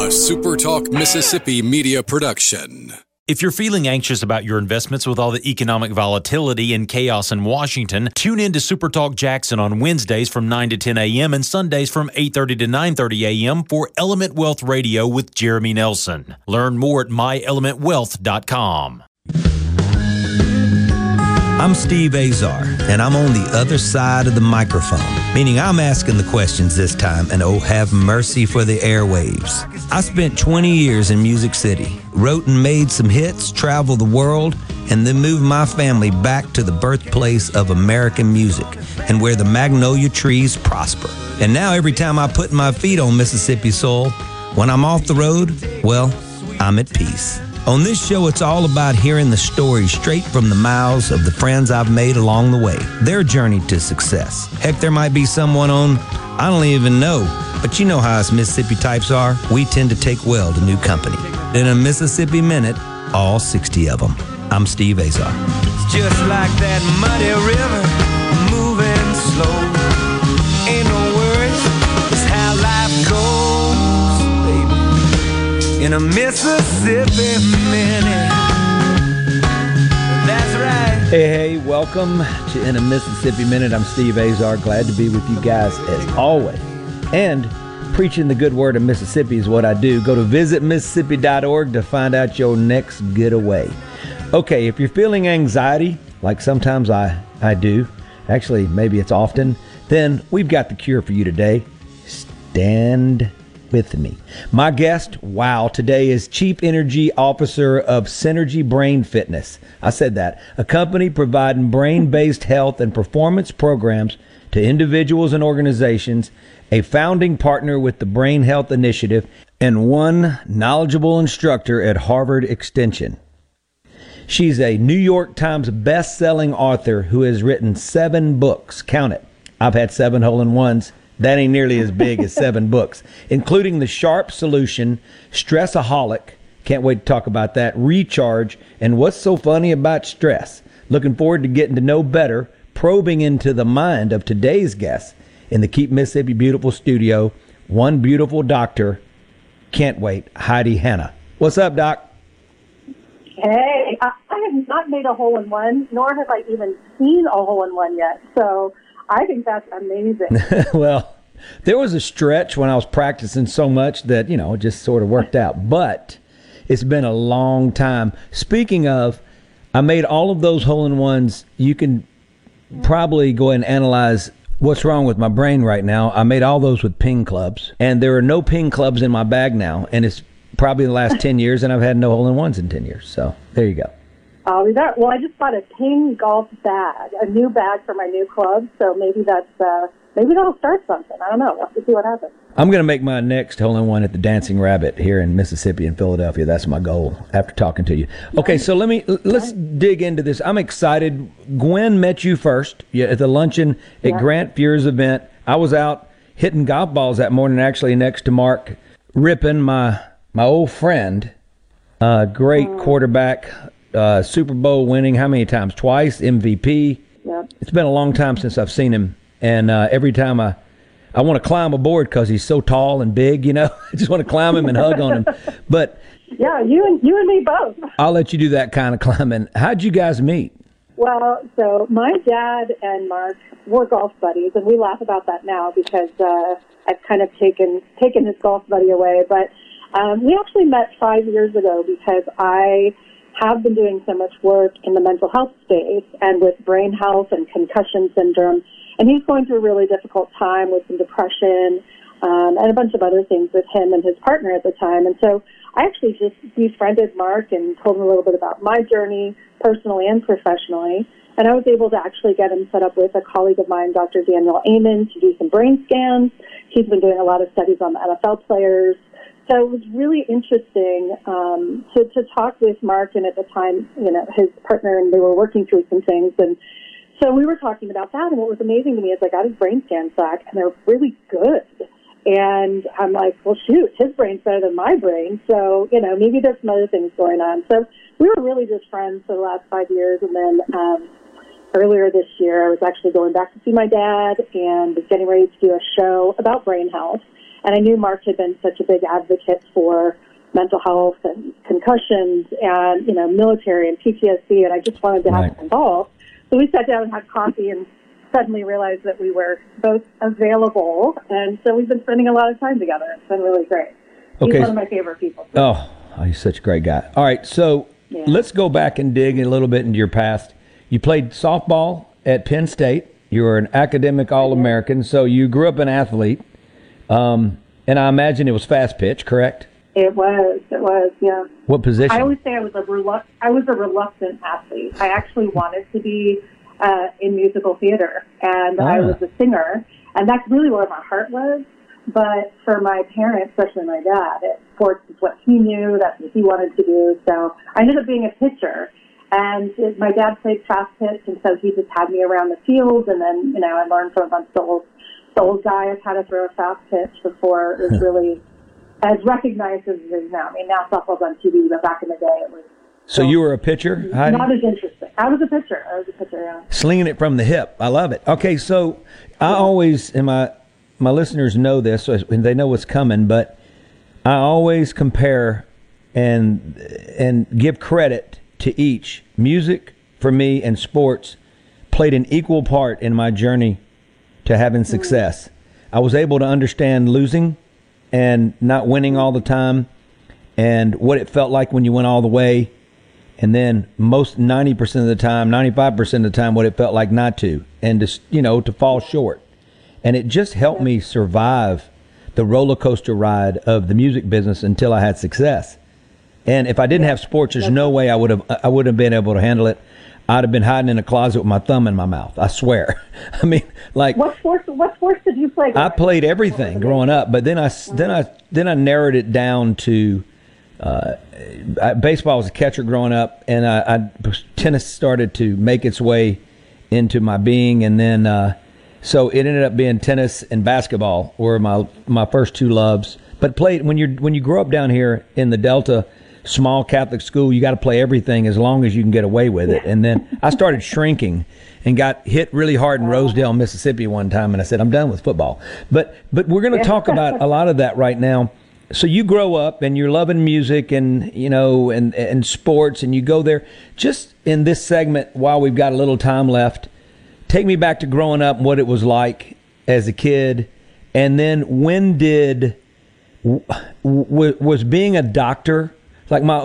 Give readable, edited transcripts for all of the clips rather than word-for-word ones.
SuperTalk Mississippi media production. If you're feeling anxious about your investments with all the economic volatility and chaos in Washington, tune in to SuperTalk Jackson on Wednesdays from 9 to 10 a.m. and Sundays from 8:30 to 9:30 a.m. for Element Wealth Radio with Jeremy Nelson. Learn more at myelementwealth.com. I'm Steve Azar, and I'm on the other side of the microphone, meaning I'm asking the questions this time, and oh, have mercy for the airwaves. I spent 20 years in Music City, wrote and made some hits, traveled the world, and then moved my family back to the birthplace of American music and where the magnolia trees prosper. And now every time I put my feet on Mississippi soil, when I'm off the road, well, I'm at peace. On this show, it's all about hearing the stories straight from the mouths of the friends I've made along the way, their journey to success. Heck, there might be someone on I don't even know, but you know how us Mississippi types are. We tend to take well to new company. In a Mississippi Minute, all 60 of them. I'm Steve Azar. It's just like that muddy river, moving slow. Ain't no worries, it's how life goes, baby. In a Mississippi Minute. That's right. Hey, welcome to In a Mississippi Minute. I'm Steve Azar. Glad to be with you guys as always. And preaching the good word of Mississippi is what I do. Go to visitmississippi.org to find out your next getaway. Okay, if you're feeling anxiety, like sometimes I do, actually maybe it's often, then we've got the cure for you today. Stand with me. My guest, today is Chief Energy Officer of Synergy Brain Fitness. I said that. A company providing brain-based health and performance programs to individuals and organizations, a founding partner with the Brain Health Initiative, and one knowledgeable instructor at Harvard Extension. She's a New York Times best-selling author who has written 7 books. Count it. I've had 7 hole-in-ones. That ain't nearly as big as 7 books, including The Sharp Solution, Stressaholic, can't wait to talk about that, Recharge, and What's So Funny About Stress. Looking forward to getting to know better, probing into the mind of today's guest in the Keep Mississippi Beautiful studio, one beautiful doctor. Can't wait, Heidi Hanna. What's up, Doc? Hey, I have not made a hole-in-one, nor have I even seen a hole-in-one yet, so I think that's amazing. Well, there was a stretch when I was practicing so much that, it just sort of worked out. But it's been a long time. Speaking of, I made all of those hole-in-ones. You can probably go ahead and analyze what's wrong with my brain right now. I made all those with ping clubs, and there are no ping clubs in my bag now. And it's probably the last 10 years, and I've had no hole-in-ones in 10 years. So there you go. Well, I just bought a ping golf bag, a new bag for my new club, so maybe that'll start something. I don't know. We'll have to see what happens. I'm going to make my next hole-in-one at the Dancing Rabbit here in Mississippi and Philadelphia. That's my goal after talking to you. Okay, so let's dig into this. I'm excited. Gwen met you first at the luncheon at Grant Fuhr's event. I was out hitting golf balls that morning, actually, next to Mark Rippon, my old friend, great quarterback, Super Bowl winning, how many times? Twice, MVP. Yeah. It's been a long time since I've seen him, and every time I want to climb aboard because he's so tall and big, I just want to climb him and hug on him. But yeah, you and me both. I'll let you do that kind of climbing. How'd you guys meet? Well, so my dad and Mark were golf buddies, and we laugh about that now because I've kind of taken his golf buddy away. But we actually met 5 years ago because I have been doing so much work in the mental health space and with brain health and concussion syndrome. And he's going through a really difficult time with some depression and a bunch of other things with him and his partner at the time. And so I actually just befriended Mark and told him a little bit about my journey personally and professionally. And I was able to actually get him set up with a colleague of mine, Dr. Daniel Amen, to do some brain scans. He's been doing a lot of studies on the NFL players. So it was really interesting to talk with Mark, and at the time, his partner, and they were working through some things. And so we were talking about that, and what was amazing to me is I got his brain scans back, and they're really good. And I'm like, well, shoot, his brain's better than my brain. So, maybe there's some other things going on. So we were really just friends for the last 5 years. And then earlier this year, I was actually going back to see my dad and was getting ready to do a show about brain health. And I knew Mark had been such a big advocate for mental health and concussions and, military and PTSD, and I just wanted to have him involved. So we sat down and had coffee and suddenly realized that we were both available, and so we've been spending a lot of time together. It's been really great. He's one of my favorite people. Oh, he's such a great guy. All right, so let's go back and dig a little bit into your past. You played softball at Penn State. You were an academic All-American, so you grew up an athlete, and I imagine it was fast pitch, correct? It was, yeah. What position? I always say I was a reluctant athlete. I actually wanted to be in musical theater, and I was a singer, and that's really where my heart was. But for my parents, especially my dad, sports is what he knew, that's what he wanted to do. So I ended up being a pitcher, and my dad played fast pitch, and so he just had me around the field, and then, I learned from a bunch of the old guys how to throw a fast pitch before it was really as recognized as it is now. I mean, now softball's on TV, but back in the day it was. So you were a pitcher, Heidi? Not as interesting. I was a pitcher, yeah. Slinging it from the hip. I love it. Okay, so I always, and my listeners know this, and they know what's coming, but I always compare and give credit to each. Music, for me, and sports played an equal part in my journey to having success. I was able to understand losing and not winning all the time, and what it felt like when you went all the way, and then most 90% of the time, 95% of the time, what it felt like not to, and to fall short. And it just helped me survive the roller coaster ride of the music business until I had success. And if I didn't have sports, there's no way I would have been able to handle it. I'd have been hiding in a closet with my thumb in my mouth. I swear. I mean, like, what sports did you play? I played everything growing up, but then I narrowed it down to baseball. Was a catcher growing up, and tennis started to make its way into my being, and then so it ended up being tennis and basketball were my first two loves. But played when you grow up down here in the Delta, small Catholic school, you got to play everything as long as you can get away with it. And then I started shrinking and got hit really hard in Rosedale, Mississippi one time, and I said, I'm done with football. But we're going to talk about a lot of that right now. So you grow up and you're loving music and and sports, and you go there. Just in this segment, while we've got a little time left, take me back to growing up and what it was like as a kid, and then when was being a doctor, like my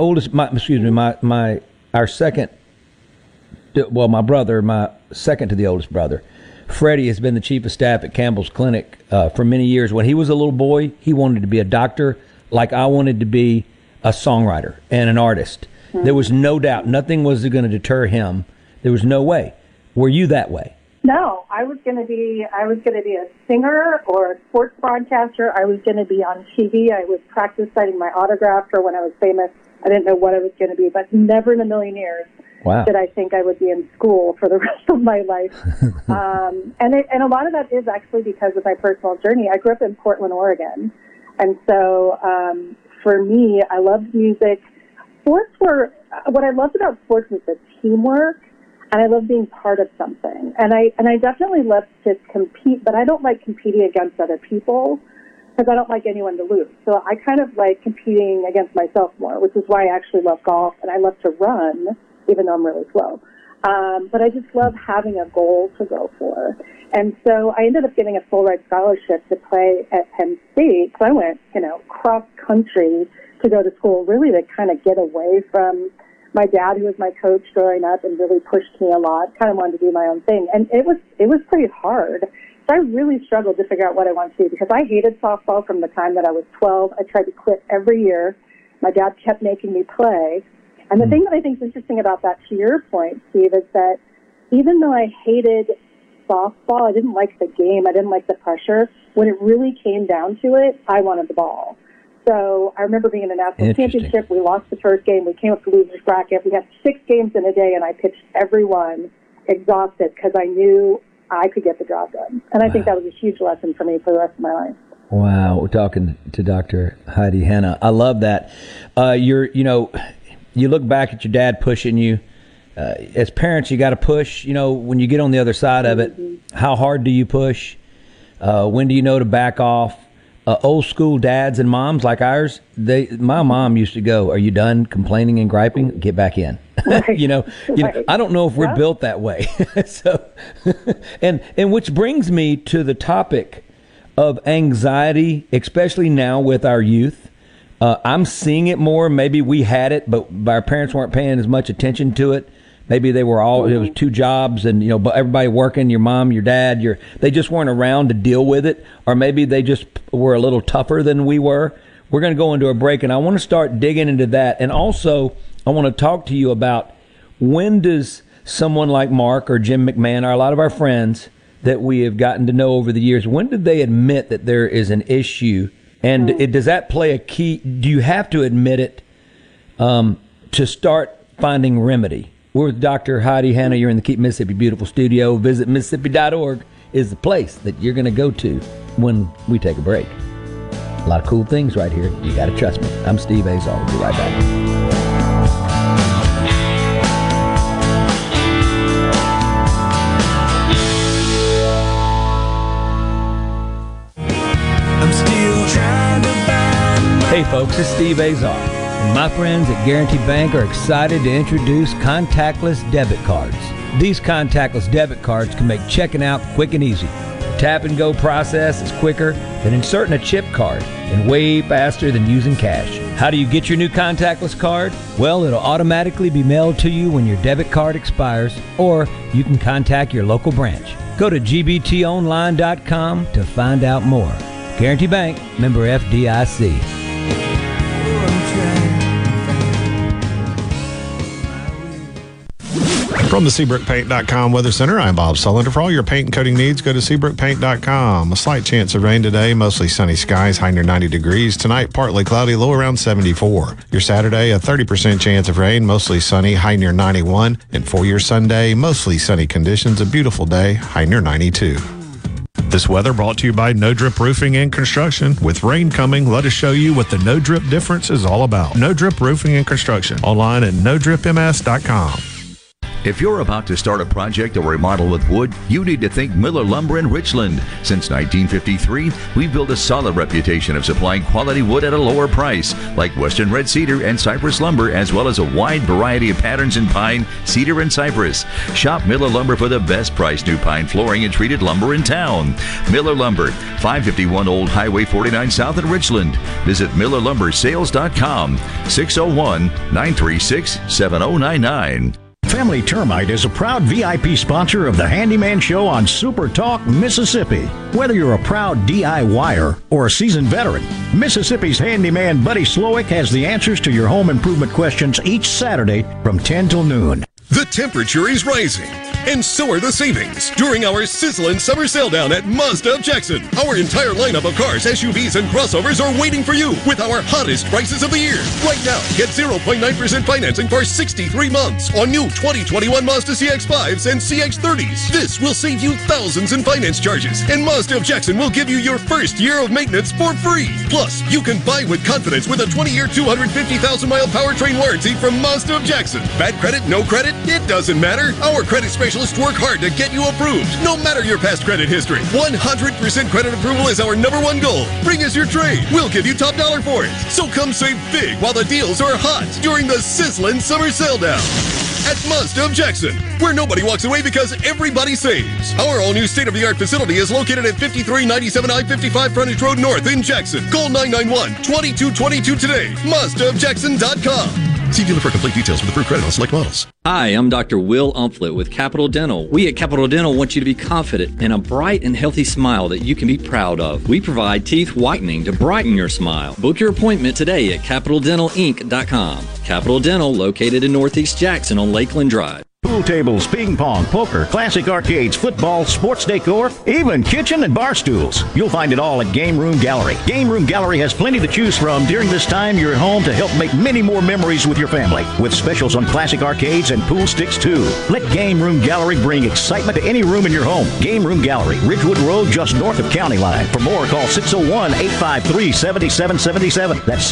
second to the oldest brother, Freddie, has been the chief of staff at Campbell's Clinic for many years. When he was a little boy, he wanted to be a doctor, like I wanted to be a songwriter and an artist. There was no doubt. Nothing was going to deter him. There was no way. Were you that way? No, I was going to be a singer or a sports broadcaster. I was going to be on TV. I was practice signing my autograph for when I was famous. I didn't know what I was going to be, but never in a million years did I think I would be in school for the rest of my life. And a lot of that is actually because of my personal journey. I grew up in Portland, Oregon, and so for me, I loved music. What I loved about sports was the teamwork. And I love being part of something. And I definitely love to compete, but I don't like competing against other people because I don't like anyone to lose. So I kind of like competing against myself more, which is why I actually love golf, and I love to run, even though I'm really slow. But I just love having a goal to go for. And so I ended up getting a full ride scholarship to play at Penn State. So I went, cross country to go to school, really to kind of get away from my dad, who was my coach growing up and really pushed me a lot, kind of wanted to do my own thing. And it was pretty hard. So I really struggled to figure out what I wanted to do because I hated softball from the time that I was 12. I tried to quit every year. My dad kept making me play. And the thing that I think is interesting about that, to your point, Steve, is that even though I hated softball, I didn't like the game, I didn't like the pressure, when it really came down to it, I wanted the ball. So I remember being in a national championship. We lost the first game. We came up to loser's bracket. We had 6 games in a day, and I pitched every one exhausted because I knew I could get the job done. And I think that was a huge lesson for me for the rest of my life. Wow. We're talking to Dr. Heidi Hanna. I love that. You look back at your dad pushing you. As parents, you got to push. When you get on the other side of it, how hard do you push? When do you know to back off? old school dads and moms like ours, my mom used to go, "Are you done complaining and griping? Get back in." Right. you know, I don't know if we're built that way. So, and which brings me to the topic of anxiety, especially now with our youth. I'm seeing it more. Maybe we had it, but our parents weren't paying as much attention to it. Maybe they were it was two jobs and, but everybody working, your mom, your dad, they just weren't around to deal with it. Or maybe they just were a little tougher than we were. We're going to go into a break, and I want to start digging into that. And also, I want to talk to you about, when does someone like Mark or Jim McMahon, or a lot of our friends that we have gotten to know over the years, when did they admit that there is an issue? And does that play a key? Do you have to admit it to start finding remedy? We're with Dr. Heidi Hanna. You're in the Keep Mississippi Beautiful studio. Visit Mississippi.org is the place that you're going to go to when we take a break. A lot of cool things right here. You got to trust me. I'm Steve Azar. We'll be right back. Hey folks, it's Steve Azar, and my friends at Guarantee Bank are excited to introduce contactless debit cards. These contactless debit cards can make checking out quick and easy. The tap and go process is quicker than inserting a chip card and way faster than using cash. How do you get your new contactless card? Well, it'll automatically be mailed to you when your debit card expires, or you can contact your local branch. Go to gbtonline.com to find out more. Guarantee Bank, member FDIC. From the SeabrookPaint.com Weather Center, I'm Bob Sullender. For all your paint and coating needs, go to SeabrookPaint.com. A slight chance of rain today, mostly sunny skies, high near 90 degrees. Tonight, partly cloudy, low around 74. Your Saturday, a 30% chance of rain, mostly sunny, high near 91. And for your Sunday, mostly sunny conditions, a beautiful day, high near 92. This weather brought to you by No Drip Roofing and Construction. With rain coming, let us show you what the No Drip difference is all about. No Drip Roofing and Construction. Online at NoDripMS.com. If you're about to start a project or remodel with wood, you need to think Miller Lumber in Richland. Since 1953, we've built a solid reputation of supplying quality wood at a lower price, like Western Red Cedar and Cypress Lumber, as well as a wide variety of patterns in pine, cedar, and cypress. Shop Miller Lumber for the best price new pine flooring and treated lumber in town. Miller Lumber, 551 Old Highway 49 South in Richland. Visit MillerLumberSales.com, 601-936-7099. Family Termite is a proud VIP sponsor of the Handyman Show on Super Talk Mississippi. Whether you're a proud DIYer or a seasoned veteran, Mississippi's handyman Buddy Slowick has the answers to your home improvement questions each Saturday from 10 till noon. The temperature is rising, and so are the savings during our sizzling summer sale down at Mazda of Jackson. Our entire lineup of cars, SUVs, and crossovers are waiting for you with our hottest prices of the year. Right now, get 0.9% financing for 63 months on new 2021 Mazda CX-5s and CX-30s. This will save you thousands in finance charges, and Mazda of Jackson will give you your first year of maintenance for free. Plus, you can buy with confidence with a 20-year, 250,000-mile powertrain warranty from Mazda of Jackson. Bad credit, no credit? It doesn't matter. Our credit specialists work hard to get you approved, no matter your past credit history. 100% credit approval is our #1 goal. Bring us your trade. We'll give you top dollar for it. So come save big while the deals are hot during the sizzling summer sale down at Mazda of Jackson, where nobody walks away because everybody saves. Our all-new state-of-the-art facility is located at 5397 I-55 Frontage Road North in Jackson. Call 991-2222 today. MazdaofJackson.com. See dealer for complete details with approved credit on select models. Hi, I'm Dr. Will Umflett with Capital Dental. We at Capital Dental want you to be confident in a bright and healthy smile that you can be proud of. We provide teeth whitening to brighten your smile. Book your appointment today at CapitalDentalInc.com. Capital Dental, located in Northeast Jackson on Lakeland Drive. Pool tables, ping pong, poker, classic arcades, football, sports decor, even kitchen and bar stools. You'll find it all at Game Room Gallery. Game Room Gallery has plenty to choose from during this time you're at home to help make many more memories with your family, with specials on classic arcades and pool sticks too. Let Game Room Gallery bring excitement to any room in your home. Game Room Gallery, Ridgewood Road, just north of County Line. For more, call 601-853-7777. That's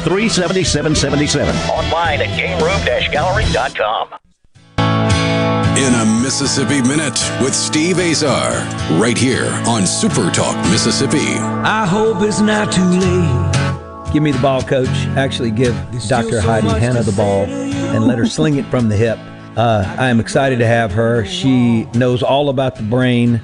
601-853-7777. Online at GameRoom-Gallery.com. In a Mississippi Minute with Steve Azar, right here on Super Talk Mississippi. I hope it's not too late. Give me the ball, Coach. Actually, give Dr. Heidi Hanna the ball and let her sling it from the hip. I am excited to have her. She knows all about the brain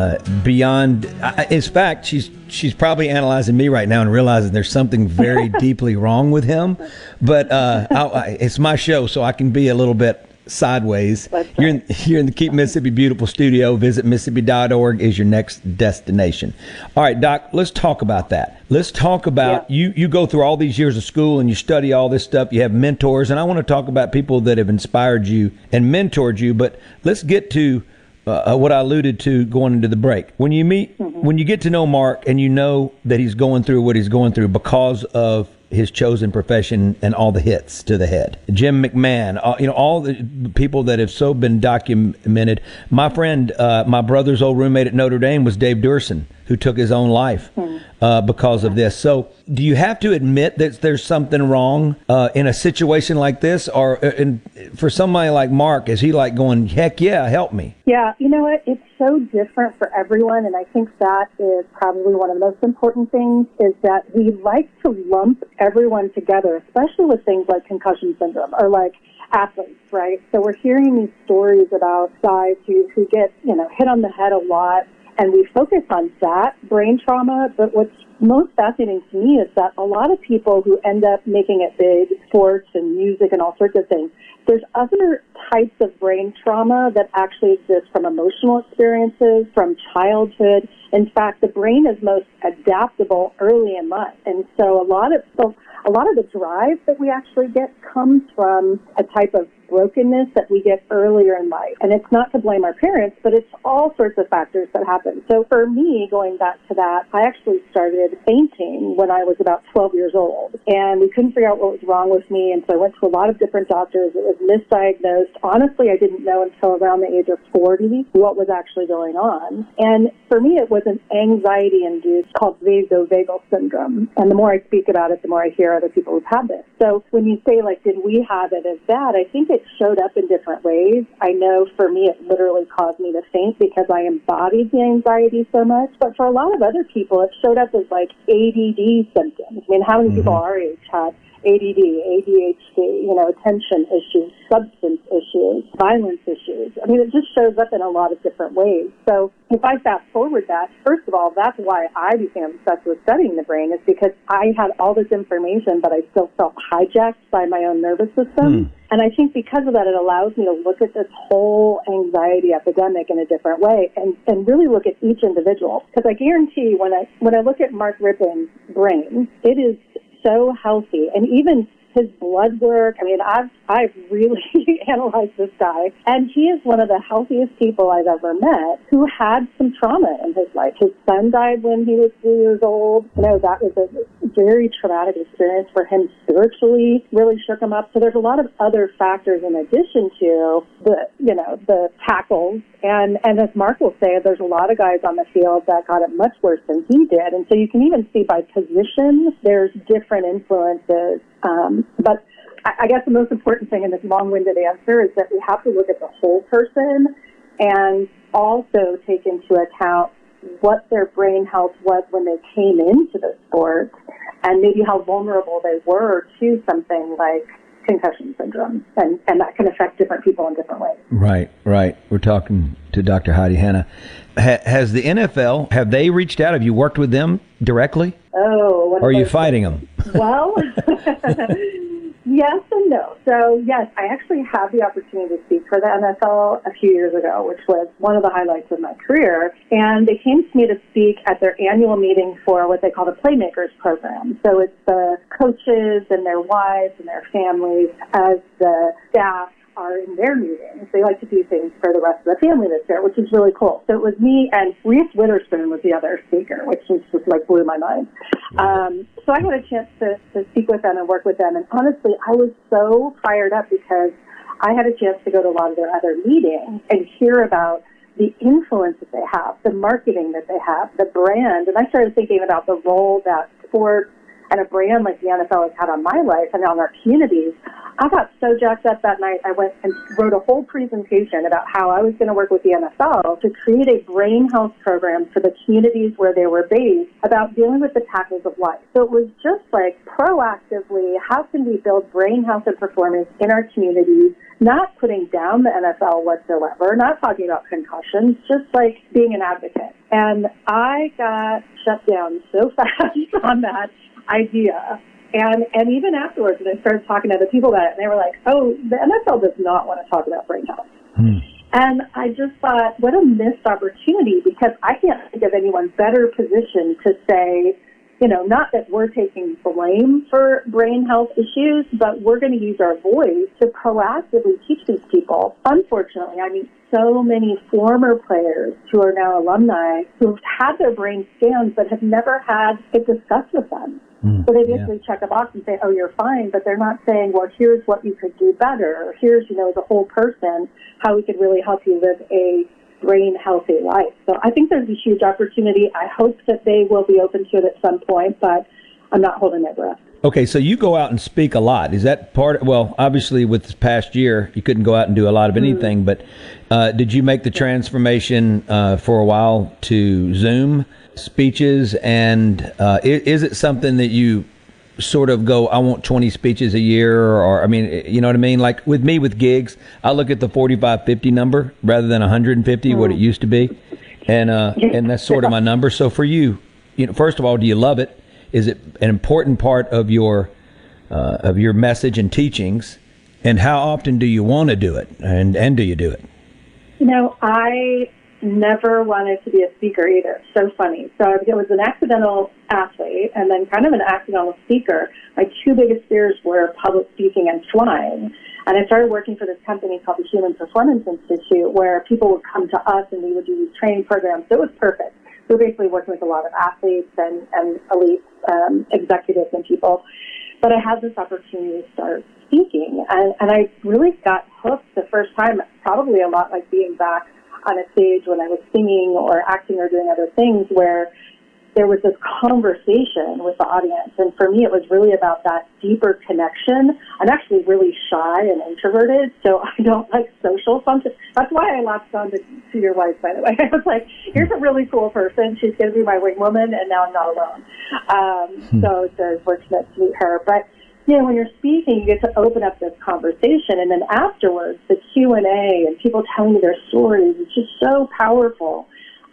beyond. In fact, she's probably analyzing me right now and realizing there's something very deeply wrong with him. But it's my show, so I can be a little bit sideways. You're in the Keep Mississippi Beautiful studio. Visit Mississippi.org is your next destination. All right, Doc, let's talk about that. Let's talk about you go through all these years of school and you study all this stuff. You have mentors, and I want to talk about people that have inspired you and mentored you. But let's get to what I alluded to going into the break. When you get to know Mark and you know that he's going through what he's going through because of his chosen profession and all the hits to the head. Jim McMahon, all the people that have so been documented. My friend, my brother's old roommate at Notre Dame was Dave Durson, who took his own life because of this. So do you have to admit that there's something wrong in a situation like this? Or for somebody like Mark, is he like going, heck yeah, help me? Yeah, you know what? It's so different for everyone, and I think that is probably one of the most important things is that we like to lump everyone together, especially with things like concussion syndrome or like athletes, right? So we're hearing these stories about guys who get, hit on the head a lot, and we focus on that brain trauma, but what's most fascinating to me is that a lot of people who end up making it big, sports and music and all sorts of things, there's other types of brain trauma that actually exist from emotional experiences, from childhood. In fact, the brain is most adaptable early in life. And so a lot of the drive that we actually get comes from a type of brokenness that we get earlier in life. And it's not to blame our parents, but it's all sorts of factors that happen. So for me, going back to that, I actually started fainting when I was about 12 years old. And we couldn't figure out what was wrong with me. And so I went to a lot of different doctors. It was misdiagnosed. Honestly, I didn't know until around the age of 40 what was actually going on. And for me, it was an anxiety-induced called vasovagal syndrome. And the more I speak about it, the more I hear other people who've had this. So when you say, did we have it as bad? I think it showed up in different ways. I know for me, it literally caused me to faint because I embodied the anxiety so much. But for a lot of other people, it showed up as ADD symptoms. I mean, how many people our age had ADD, ADHD, attention issues, substance issues, violence issues? I mean, it just shows up in a lot of different ways. So if I fast forward that, first of all, that's why I became obsessed with studying the brain, is because I had all this information, but I still felt hijacked by my own nervous system. And I think because of that, it allows me to look at this whole anxiety epidemic in a different way and really look at each individual. Because I guarantee when I look at Mark Rypien's brain, it is so healthy. And even his blood work, I mean, I've really analyzed this guy, and he is one of the healthiest people I've ever met who had some trauma in his life. His son died when he was 3 years old. That was a very traumatic experience for him spiritually, really shook him up. So there's a lot of other factors in addition to the tackles. And as Mark will say, there's a lot of guys on the field that got it much worse than he did. And so you can even see by position, there's different influences. But I guess the most important thing in this long-winded answer is that we have to look at the whole person and also take into account what their brain health was when they came into the sport and maybe how vulnerable they were to something like concussion syndrome. And that can affect different people in different ways. Right. We're talking to Dr. Heidi Hanna. Has the NFL, have they reached out? Have you worked with them directly? Oh. Or are you fighting them? Well, yes and no. So, yes, I actually had the opportunity to speak for the NFL a few years ago, which was one of the highlights of my career. And they came to me to speak at their annual meeting for what they call the Playmakers program. So it's the coaches and their wives and their families as the staff are in their meetings. They like to do things for the rest of the family that's there, which is really cool. So it was me, and Reese Witherspoon was the other speaker, which just blew my mind. So I had a chance to speak with them and work with them, and honestly, I was so fired up because I had a chance to go to a lot of their other meetings and hear about the influence that they have, the marketing that they have, the brand, and I started thinking about the role that sports and a brand like the NFL has had on my life and on our communities. I got so jacked up that night, I went and wrote a whole presentation about how I was going to work with the NFL to create a brain health program for the communities where they were based about dealing with the tackles of life. So it was just like proactively, how can we build brain health and performance in our communities, not putting down the NFL whatsoever, not talking about concussions, just like being an advocate. And I got shut down so fast on that idea. And even afterwards, when I started talking to other people about it, and they were like, oh, the NFL does not want to talk about brain health. And I just thought, what a missed opportunity, because I can't think of anyone better positioned to say, you know, not that we're taking blame for brain health issues, but we're going to use our voice to proactively teach these people. Unfortunately, I mean, so many former players who are now alumni who've had their brain scans but have never had it discussed with them. So they basically check a box and say, oh, you're fine, but they're not saying, well, here's what you could do better, or here's, you know, the whole person, how we could really help you live a brain-healthy life. So I think there's a huge opportunity. I hope that they will be open to it at some point, but I'm not holding my breath. Okay, so you go out and speak a lot. Is that part of, well, obviously with this past year, you couldn't go out and do a lot of anything, but did you make the transformation for a while to Zoom speeches? And is it something that you sort of go, I want 20 speeches a year, or I mean, you know what I mean? Like with me with gigs, I look at the 45-50 number rather than 150, what it used to be. And that's sort of my number. So for you, you know, first of all, do you love it? Is it an important part of your message and teachings? And how often do you want to do it? And do you do it? You know, I never wanted to be a speaker either. So funny. So I was an accidental athlete and then kind of an accidental speaker. My two biggest fears were public speaking and flying. And I started working for this company called the Human Performance Institute, where people would come to us and we would do these training programs. So it was perfect. We were basically working with a lot of athletes and elite executives and people. But I had this opportunity to start speaking. And I really got hooked the first time, probably a lot like being back on a stage when I was singing or acting or doing other things, where there was this conversation with the audience. And for me, it was really about that deeper connection. I'm actually really shy and introverted, so I don't like social functions. That's why I latched on to your wife, by the way. I was like, here's a really cool person. She's going to be my wing woman, and now I'm not alone. So it's very fortunate to meet her. But you know, when you're speaking, you get to open up this conversation, and then afterwards, the Q&A and people telling you their stories, it's just so powerful.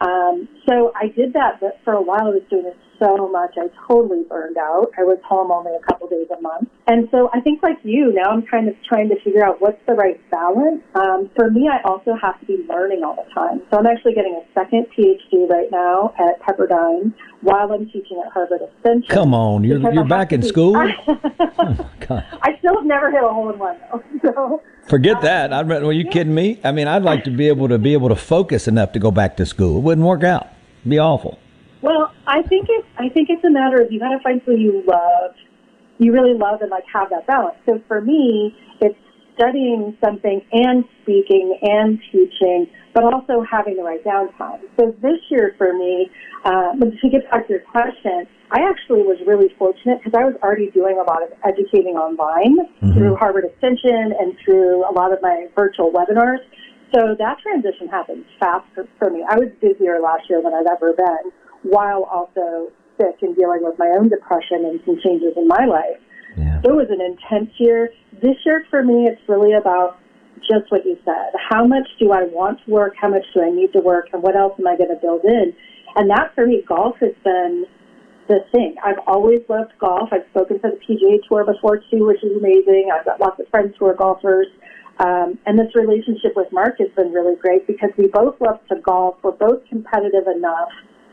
So I did that, but for a while I was doing it so much, I totally burned out. I was home only a couple days a month. And so I think like you, now I'm kind of trying to figure out what's the right balance. For me, I also have to be learning all the time. So I'm actually getting a second PhD right now at Pepperdine while I'm teaching at Harvard Extension. Come on, you're back in school? Oh, God. I still have never hit a hole in one, though. So, forget that. Are you kidding me? I mean, I'd like to be able to focus enough to go back to school. It wouldn't work out. It'd be awful. Well, I think it's a matter of you got to find something you love, you really love, and like have that balance. So for me, it's studying something and speaking and teaching, but also having the right downtime. So this year for me, to get back to your question, I actually was really fortunate because I was already doing a lot of educating online through Harvard Extension and through a lot of my virtual webinars. So that transition happened fast for me. I was busier last year than I've ever been, while also sick and dealing with my own depression and some changes in my life. Yeah. It was an intense year. This year for me, it's really about just what you said. How much do I want to work? How much do I need to work? And what else am I going to build in? And that for me, golf has been the thing. I've always loved golf. I've spoken for the PGA Tour before too, which is amazing. I've got lots of friends who are golfers. And this relationship with Mark has been really great because we both love to golf. We're both competitive enough.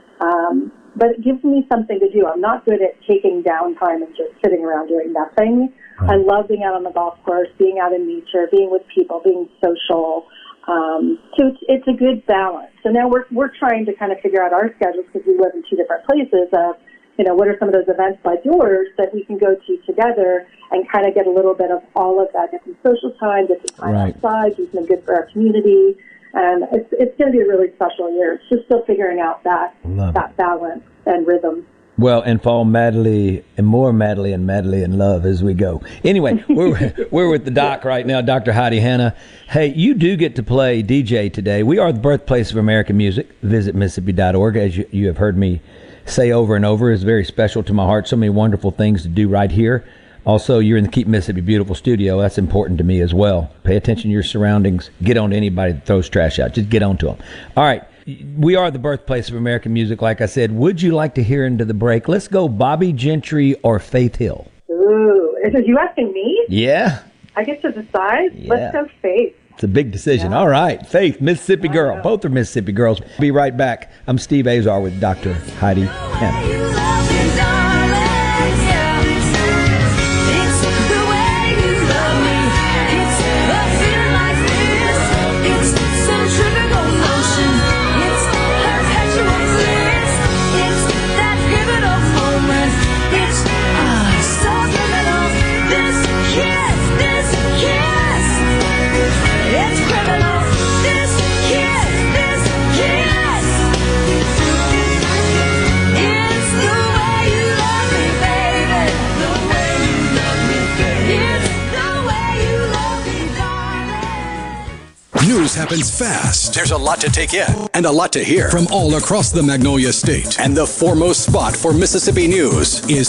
But it gives me something to do. I'm not good at taking downtime and just sitting around doing nothing. Right. I love being out on the golf course, being out in nature, being with people, being social. So it's a good balance. So now we're trying to kind of figure out our schedules because we live in two different places of, you know, what are some of those events like yours that we can go to together and kind of get a little bit of all of that, get some social time, get some time outside, do something good for our community. And it's going to be a really special year. It's just still figuring out that balance and rhythm. Well, and fall madly and more madly in love as we go. Anyway, we're with the doc right now, Dr. Heidi Hanna. Hey, you do get to play DJ today. We are the birthplace of American music. Visit Mississippi.org, as you have heard me say over and over. It's very special to my heart. So many wonderful things to do right here. Also, you're in the Keep Mississippi Beautiful studio. That's important to me as well. Pay attention to your surroundings. Get on to anybody that throws trash out. Just get on to them. All right. We are the birthplace of American music, like I said. Would you like to hear into the break? Let's go Bobby Gentry or Faith Hill. Ooh, is you asking me? Yeah. I get to decide? Yeah. Let's go Faith. It's a big decision. Yeah. All right. Faith, Mississippi girl. Both are Mississippi girls. Be right back. I'm Steve Azar with Dr. Heidi Hanna. News happens fast. There's a lot to take in and a lot to hear from all across the Magnolia State. And the foremost spot for Mississippi news is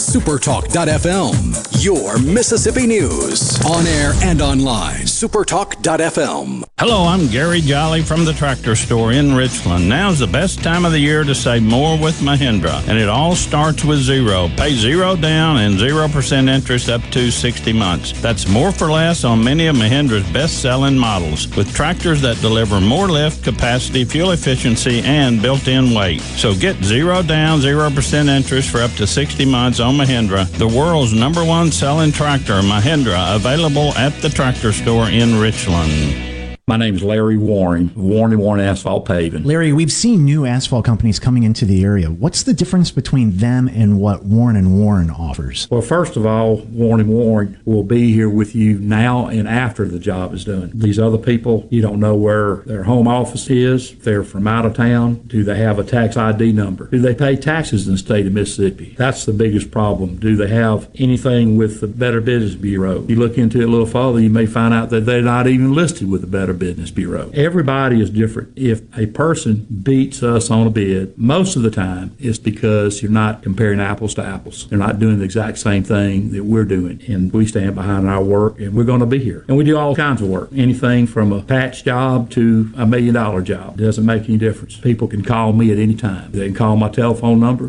Supertalk.fm. Your Mississippi news. On air and online. Supertalk.fm. Hello, I'm Gary Jolly from the Tractor Store in Richland. Now's the best time of the year to save more with Mahindra. And it all starts with zero. Pay zero down and 0% interest up to 60 months. That's more for less on many of Mahindra's best-selling models. With tractors that deliver more lift, capacity, fuel efficiency, and built-in weight. So get zero down, 0% interest for up to 60 months on Mahindra, the world's #1 selling tractor, Mahindra, available at the Tractor Store in Richland. My name is Larry Warren, Warren Asphalt Paving. Larry, we've seen new asphalt companies coming into the area. What's the difference between them and what Warren & Warren offers? Well, first of all, Warren & Warren will be here with you now and after the job is done. These other people, you don't know where their home office is, if they're from out of town, do they have a tax ID number? Do they pay taxes in the state of Mississippi? That's the biggest problem. Do they have anything with the Better Business Bureau? You look into it a little further, you may find out that they're not even listed with the Better Business Bureau. Everybody is different. If a person beats us on a bid, most of the time it's because you're not comparing apples to apples. They're not doing the exact same thing that we're doing. And we stand behind our work, and we're going to be here. And we do all kinds of work. Anything from a patch job to $1 million job. It doesn't make any difference. People can call me at any time. They can call my telephone number,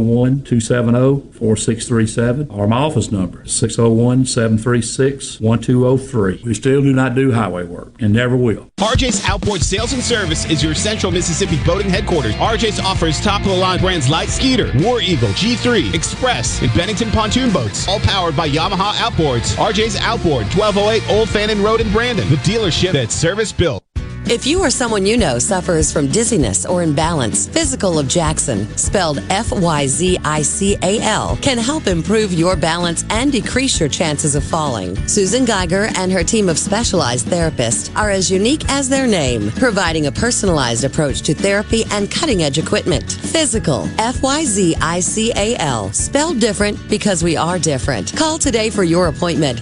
601-270-4637, or my office number, 601-736-1203. We still do not do highway work, and never will. RJ's Outboard Sales and Service is your central Mississippi boating headquarters. RJ's offers top-of-the-line brands like Skeeter, War Eagle, G3, Express, and Bennington pontoon boats, all powered by Yamaha Outboards. RJ's Outboard, 1208 Old Fannin Road in Brandon, the dealership that's service-built. If you or someone you know suffers from dizziness or imbalance, Physical of Jackson, spelled F-Y-Z-I-C-A-L, can help improve your balance and decrease your chances of falling. Susan Geiger and her team of specialized therapists are as unique as their name, providing a personalized approach to therapy and cutting-edge equipment. Physical, F-Y-Z-I-C-A-L, spelled different because we are different. Call today for your appointment,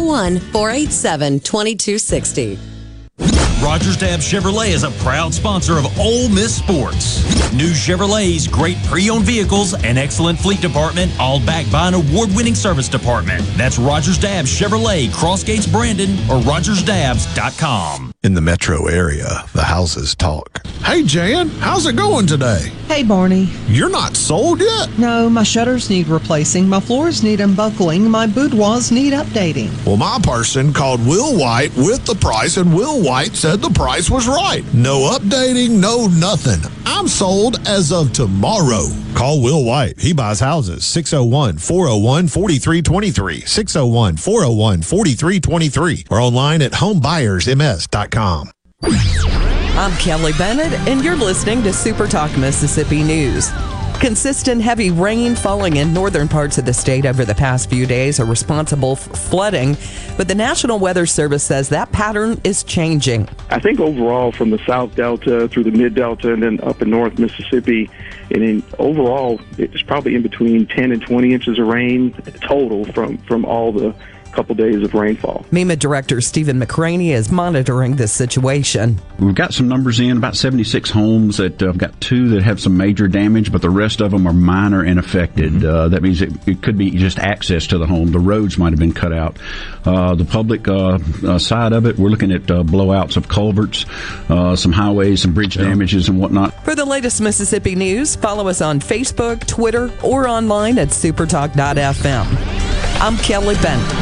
601-487-2260. Rogers Dabbs Chevrolet is a proud sponsor of Ole Miss Sports. New Chevrolets, great pre-owned vehicles, and excellent fleet department, all backed by an award-winning service department. That's Rogers Dabbs Chevrolet, Crossgates, Brandon, or RogersDabbs.com. In the metro area, the houses talk. Hey, Jan, how's it going today? Hey, Barney. You're not sold yet? No, my shutters need replacing, my floors need unbuckling, my boudoirs need updating. Well, my person called Will White with the price, and Will White said the price was right. No updating, no nothing. I'm sold as of tomorrow. Call Will White. He buys houses. 601-401-4323. 601-401-4323. Or online at homebuyersms.com. I'm Kelly Bennett, and you're listening to Super Talk Mississippi News. Consistent heavy rain falling in northern parts of the state over the past few days are responsible for flooding, but the National Weather Service says that pattern is changing. I think overall from the South Delta through the Mid-Delta and then up in North Mississippi, and overall it's probably in between 10 and 20 inches of rain total from all the couple days of rainfall. MEMA Director Stephen McCraney is monitoring this situation. We've got some numbers in, about 76 homes that I've got 2 that have some major damage, but the rest of them are minor and affected. That means it could be just access to the home. The roads might have been cut out. The public side of it, we're looking at blowouts of culverts, some highways, some bridge damages and whatnot. For the latest Mississippi news, follow us on Facebook, Twitter, or online at supertalk.fm. I'm Kelly Bennett.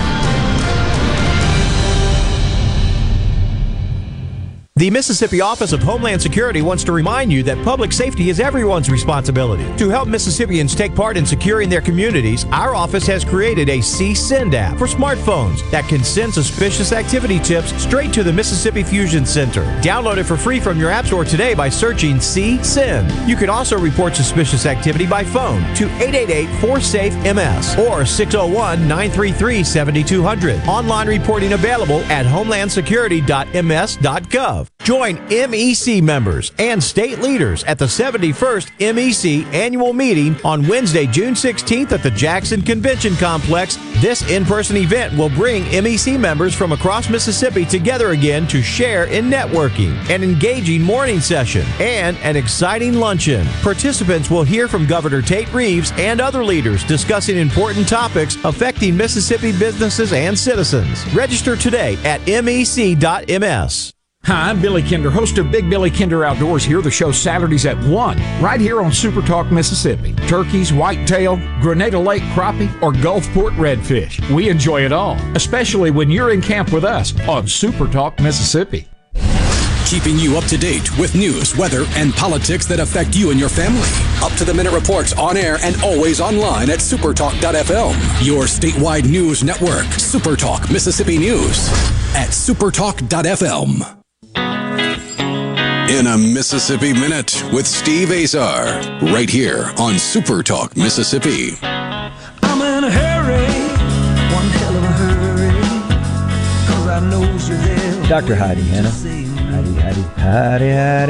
The Mississippi Office of Homeland Security wants to remind you that public safety is everyone's responsibility. To help Mississippians take part in securing their communities, our office has created a CSend app for smartphones that can send suspicious activity tips straight to the Mississippi Fusion Center. Download it for free from your app store today by searching CSend. You can also report suspicious activity by phone to 888-4SAFE-MS or 601-933-7200. Online reporting available at homelandsecurity.ms.gov. Join MEC members and state leaders at the 71st MEC annual meeting on Wednesday, June 16th at the Jackson Convention Complex. This in-person event will bring MEC members from across Mississippi together again to share in networking, an engaging morning session, and an exciting luncheon. Participants will hear from Governor Tate Reeves and other leaders discussing important topics affecting Mississippi businesses and citizens. Register today at mec.ms. Hi, I'm Billy Kinder, host of Big Billy Kinder Outdoors here. The show Saturdays at 1, right here on Super Talk, Mississippi. Turkeys, whitetail, Grenada Lake crappie, or Gulfport redfish. We enjoy it all, especially when you're in camp with us on Super Talk, Mississippi. Keeping you up to date with news, weather, and politics that affect you and your family. Up-to-the-minute reports on air and always online at supertalk.fm. Your statewide news network, Supertalk Mississippi News at supertalk.fm. In a Mississippi Minute with Steve Azar, right here on Supertalk Mississippi. I'm in a hurry, one hell of a hurry, 'cause I know you're there. Dr. Heidi Hanna. Heidi.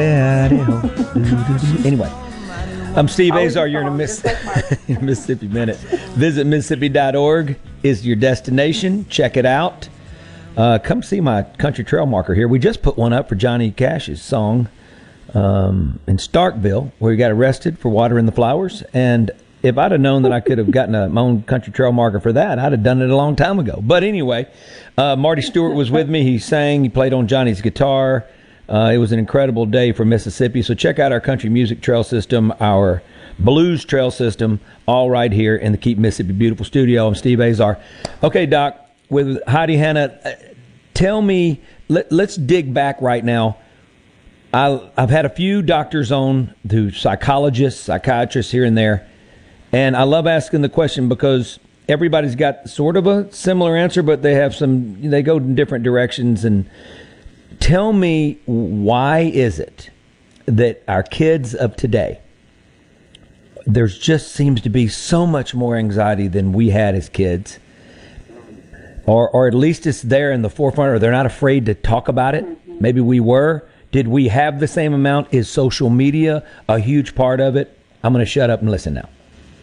Anyway, I'm Steve Azar. You're in a Mississippi Minute. Visit Mississippi.org is your destination. Check it out. Come see my country trail marker here. We just put one up for Johnny Cash's song in Starkville, where he got arrested for watering the flowers. And if I'd have known that I could have gotten my own country trail marker for that, I'd have done it a long time ago. But anyway, Marty Stewart was with me. He sang. He played on Johnny's guitar. It was an incredible day for Mississippi. So check out our country music trail system, our blues trail system, all right here in the Keep Mississippi Beautiful studio. I'm Steve Azar. Okay, Doc, with Heidi Hanna, tell me, let's dig back right now. I've had a few doctors on, who psychologists, psychiatrists here and there, and I love asking the question because everybody's got sort of a similar answer, but they go in different directions. And tell me, why is it that our kids of today, there's just seems to be so much more anxiety than we had as kids? Or at least it's there in the forefront, or they're not afraid to talk about it. Maybe we were. Did we have the same amount? Is social media a huge part of it? I'm going to shut up and listen now.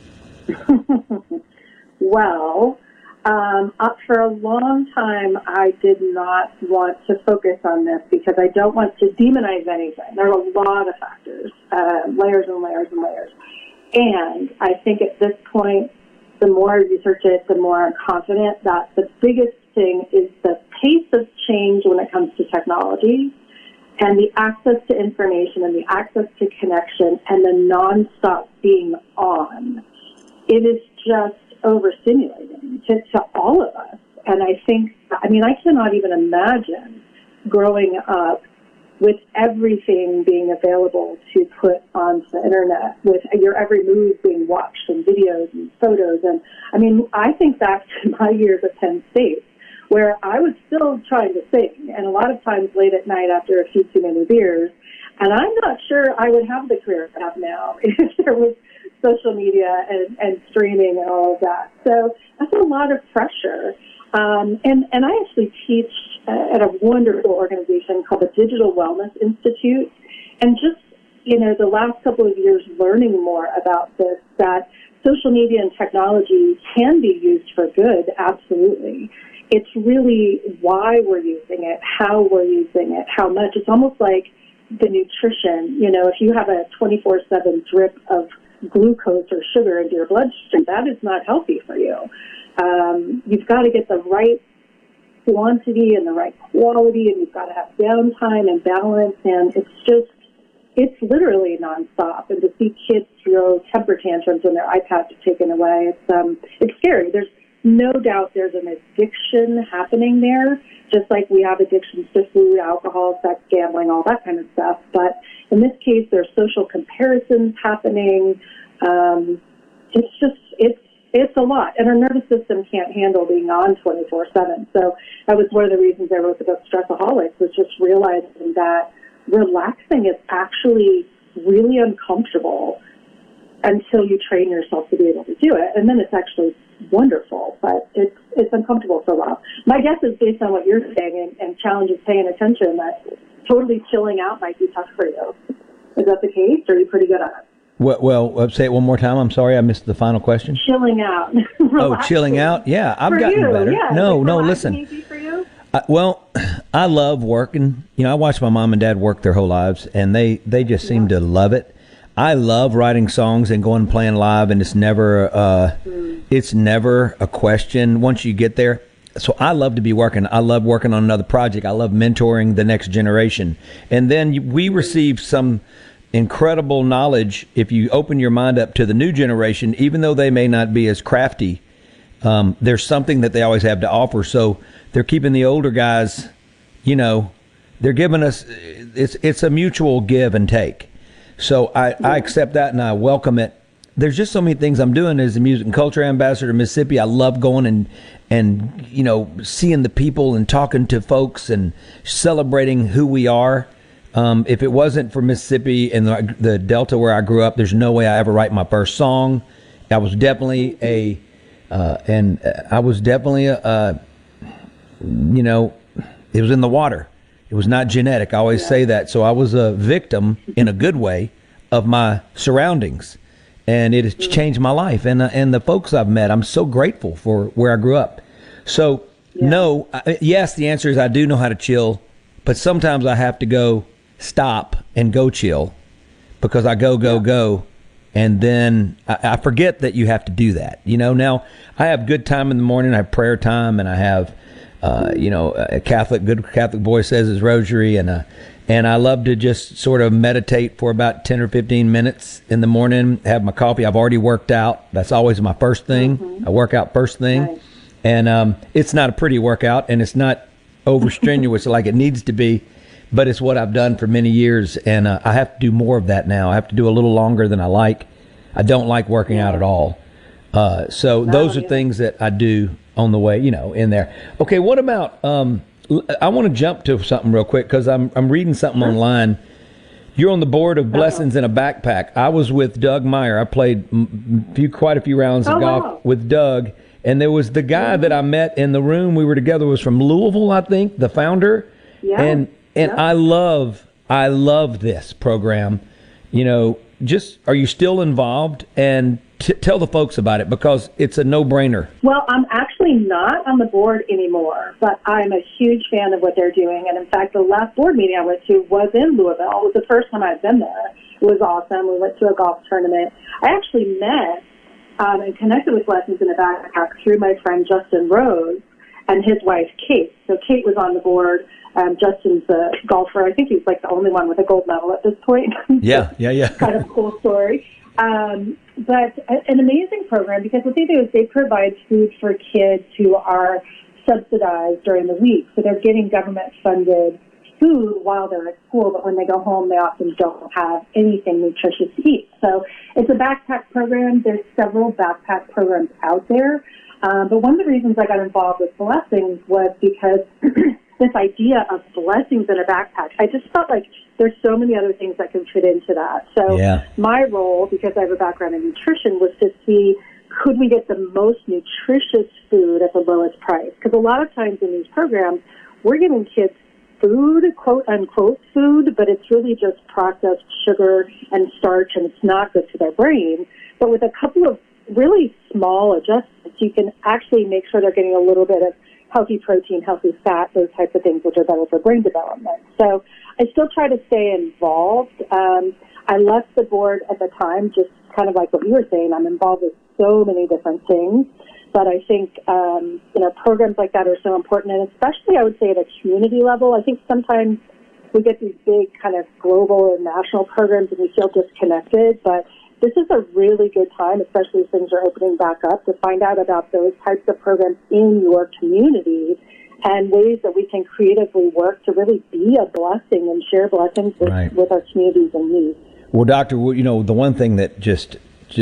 Well, for a long time, I did not want to focus on this because I don't want to demonize anything. There are a lot of factors, layers and layers and layers. And I think at this point, the more I research it, the more I'm confident that the biggest thing is the pace of change when it comes to technology and the access to information and the access to connection and the nonstop being on. It is just overstimulating to all of us. And I think, I cannot even imagine growing up with everything being available to put onto the internet, with your every move being watched and videos and photos. And I think back to my years at Penn State, where I was still trying to sing, and a lot of times late at night after a few too many beers. And I'm not sure I would have the career I have now if there was social media and streaming and all of that. So that's a lot of pressure. And I actually teach at a wonderful organization called the Digital Wellness Institute. And just, the last couple of years learning more about this, that social media and technology can be used for good, absolutely. It's really why we're using it, how we're using it, how much. It's almost like the nutrition. If you have a 24/7 drip of glucose or sugar into your bloodstream, that is not healthy for you. You've got to get the right quantity and the right quality, and you've got to have downtime and balance, and it's literally nonstop. And to see kids throw temper tantrums when their iPads are taken away, it's scary. There's no doubt there's an addiction happening there, just like we have addictions to food, alcohol, sex, gambling, all that kind of stuff. But in this case, there's social comparisons happening. It's a lot. And our nervous system can't handle being on 24/7. So that was one of the reasons I wrote the book Stressaholics, was just realizing that relaxing is actually really uncomfortable until you train yourself to be able to do it. And then it's actually wonderful, but it's uncomfortable for a while. My guess is, based on what you're saying and challenges paying attention, that totally chilling out might be tough for you. Is that the case, or are you pretty good at it? Well, say it one more time. I'm sorry, I missed the final question. Chilling out. Oh, chilling out? Yeah, I've gotten better. Yeah. No, listen. Easy for you? I love working. I watched my mom and dad work their whole lives, and they just seem to love it. I love writing songs and going and playing live, and it's never a question once you get there. So I love to be working. I love working on another project. I love mentoring the next generation. And then we receive some incredible knowledge if you open your mind up to the new generation, even though they may not be as crafty. There's something that they always have to offer. So they're keeping the older guys, they're giving us, it's a mutual give and take. So I accept that and I welcome it. There's just so many things I'm doing as a music and culture ambassador in Mississippi. I love going and seeing the people and talking to folks and celebrating who we are. If it wasn't for Mississippi and the Delta where I grew up, there's no way I ever write my first song. I was definitely it was in the water. It was not genetic. I always say that. So I was a victim in a good way of my surroundings, and it has changed my life. And the folks I've met, I'm so grateful for where I grew up. So yes, the answer is I do know how to chill, but sometimes I have to stop and go chill because I go. And then I forget that you have to do that. Now I have good time in the morning. I have prayer time, and I have, a good Catholic boy says his rosary, and I love to just sort of meditate for about 10 or 15 minutes in the morning, have my coffee. I've already worked out. That's always my first thing. Mm-hmm. I work out first thing. Nice. And it's not a pretty workout, and it's not over strenuous like it needs to be, but it's what I've done for many years, and I have to do more of that now. I have to do a little longer than I like. I don't like working out at all. So those are things that I do on the way, in there. Okay, what about, I want to jump to something real quick because I'm reading something online. You're on the board of Blessings in a Backpack. I was with Doug Meyer. I played quite a few rounds of golf with Doug. And there was the guy that I met in the room we were together was from Louisville, I think, the founder. Yeah. And I love this program. Are you still involved? And tell the folks about it because it's a no-brainer. Well, I'm actually not on the board anymore, but I'm a huge fan of what they're doing. And in fact, the last board meeting I went to was in Louisville. It was the first time I'd been there. It was awesome. We went to a golf tournament. I actually met and connected with Blessings in a Backpack through my friend Justin Rose and his wife Kate. So Kate was on the board. Justin's a golfer. I think he's like the only one with a gold medal at this point. Yeah. Kind of a cool story. But an amazing program because what they do is they provide food for kids who are subsidized during the week. So they're getting government-funded food while they're at school, but when they go home, they often don't have anything nutritious to eat. So it's a backpack program. There's several backpack programs out there. But one of the reasons I got involved with Blessings was because this idea of blessings in a backpack, I just felt like there's so many other things that can fit into that. So my role, because I have a background in nutrition, was to see, could we get the most nutritious food at the lowest price? Because a lot of times in these programs, we're giving kids food, quote unquote food, but it's really just processed sugar and starch, and it's not good for their brain. But with a couple of really small adjustments, you can actually make sure they're getting a little bit of healthy protein, healthy fat, those types of things, which are better for brain development. So I still try to stay involved. I left the board at the time, just kind of like what you were saying. I'm involved with so many different things. But I think, programs like that are so important, and especially, I would say, at a community level. I think sometimes we get these big kind of global and national programs and we feel disconnected, but this is a really good time, especially as things are opening back up, to find out about those types of programs in your community and ways that we can creatively work to really be a blessing and share blessings with our communities in need. Well, Doctor, the one thing that just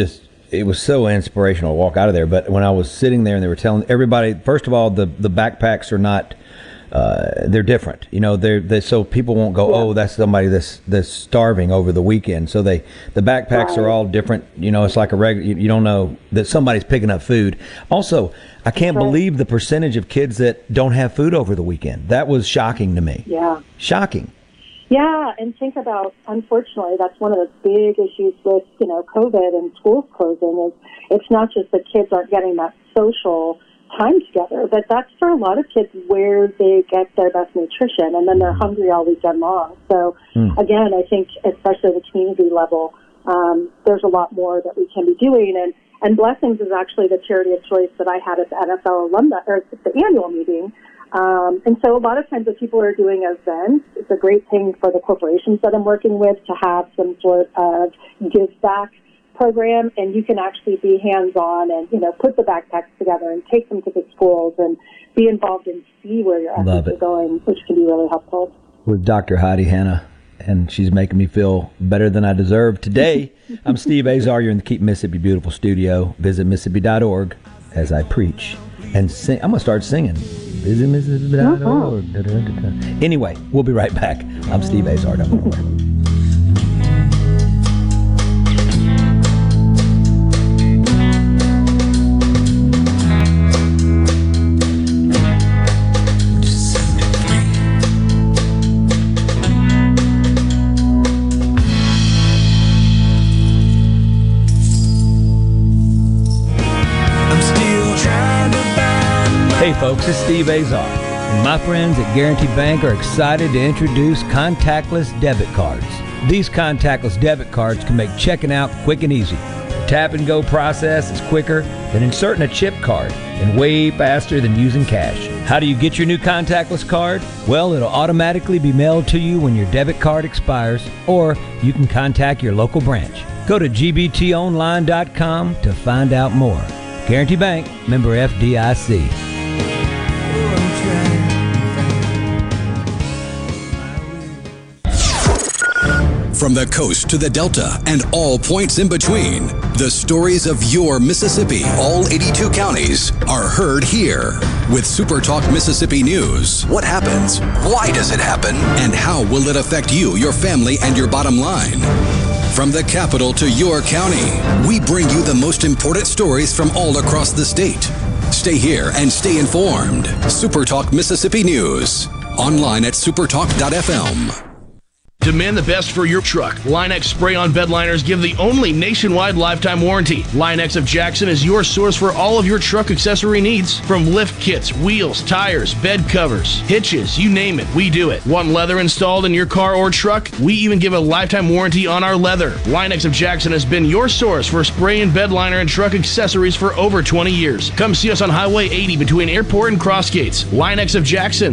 it was so inspirational to walk out of there. But when I was sitting there and they were telling everybody, first of all, the backpacks are not, they're different. They're so people won't go, oh, that's somebody that's starving over the weekend. So the backpacks are all different. It's like a regular, you don't know that somebody's picking up food. Also, I can't believe the percentage of kids that don't have food over the weekend. That was shocking to me. Yeah. Shocking. Yeah, and think about, unfortunately, that's one of the big issues with, COVID and schools closing is it's not just that kids aren't getting that social time together, but that's for a lot of kids where they get their best nutrition, and then they're hungry all weekend long. So, again, I think, especially at the community level, there's a lot more that we can be doing. And Blessings is actually the charity of choice that I had at the NFL alumni, or the annual meeting. And so a lot of times what people are doing events, it's a great thing for the corporations that I'm working with to have some sort of give back program, and you can actually be hands-on and, put the backpacks together and take them to the schools and be involved and see where your efforts are going, which can be really helpful. With Dr. Heidi Hanna, and she's making me feel better than I deserve. Today, I'm Steve Azar. You're in the Keep Mississippi Beautiful studio. Visit Mississippi.org as I preach and sing. I'm going to start singing. Visit Mississippi.org. Anyway, we'll be right back. I'm Steve Azar. Don't go away. Hey folks, it's Steve Azar, and my friends at Guarantee Bank are excited to introduce contactless debit cards. These contactless debit cards can make checking out quick and easy. The tap and go process is quicker than inserting a chip card and way faster than using cash. How do you get your new contactless card? Well, it'll automatically be mailed to you when your debit card expires, or you can contact your local branch. Go to gbtonline.com to find out more. Guarantee Bank, member FDIC. From the coast to the Delta and all points in between, the stories of your Mississippi, all 82 counties, are heard here. With Super Talk Mississippi News. What happens? Why does it happen? And how will it affect you, your family, and your bottom line? From the capital to your county, we bring you the most important stories from all across the state. Stay here and stay informed. Super Talk Mississippi News. Online at supertalk.fm. Demand the best for your truck. Line-X spray-on bed liners give the only nationwide lifetime warranty. Line-X of Jackson is your source for all of your truck accessory needs. From lift kits, wheels, tires, bed covers, hitches, you name it, we do it. Want leather installed in your car or truck? We even give a lifetime warranty on our leather. Line-X of Jackson has been your source for spray and bed liner and truck accessories for over 20 years. Come see us on Highway 80 between Airport and Crossgates. Line-X of Jackson,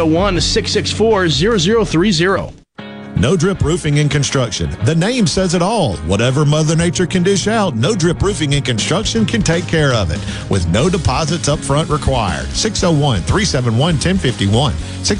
601-664-0030. No Drip Roofing and Construction. The name says it all. Whatever Mother Nature can dish out, No Drip Roofing and Construction can take care of it with no deposits up front required. 601-371-1051.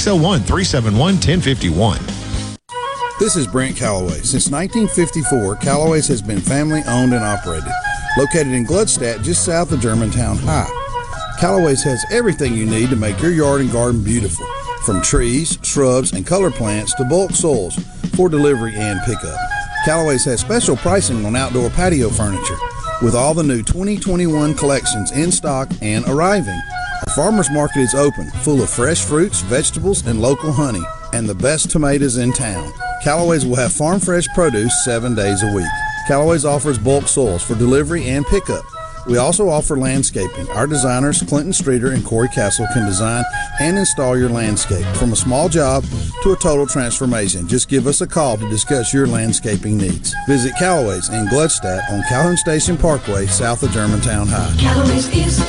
601-371-1051. This is Brent Calloway. Since 1954, Calloway's has been family owned and operated. Located in Gluckstadt, just south of Germantown High. Calloway's has everything you need to make your yard and garden beautiful. From trees, shrubs, and color plants to bulk soils, for delivery and pickup. Callaway's has special pricing on outdoor patio furniture, with all the new 2021 collections in stock and arriving. Our farmers market is open, full of fresh fruits, vegetables, and local honey, and the best tomatoes in town. Callaway's will have farm fresh produce 7 days a week. Callaway's offers bulk soils for delivery and pickup. We also offer landscaping. Our designers, Clinton Streeter and Corey Castle, can design and install your landscape. From a small job to a total transformation, just give us a call to discuss your landscaping needs. Visit Callaway's in Gluckstadt on Calhoun Station Parkway, south of Germantown High. Callaway's is